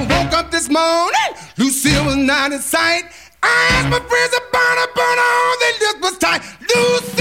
woke up this morning, Lucille was not in sight. I asked my friends to burn on, they look was tight. Lucille!